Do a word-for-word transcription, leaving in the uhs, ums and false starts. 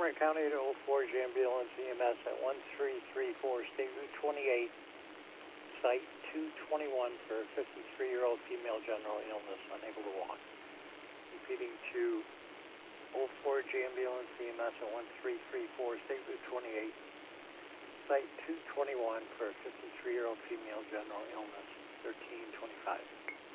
Montgomery County to oh four Ambulance E M S at one three three four State Route twenty-eight, Site two twenty-one for a fifty-three-year-old female general illness, unable to walk. Repeating to oh four Ambulance E M S at one three three four State Route twenty-eight, Site two twenty-one for a fifty-three-year-old female general illness, thirteen twenty-five.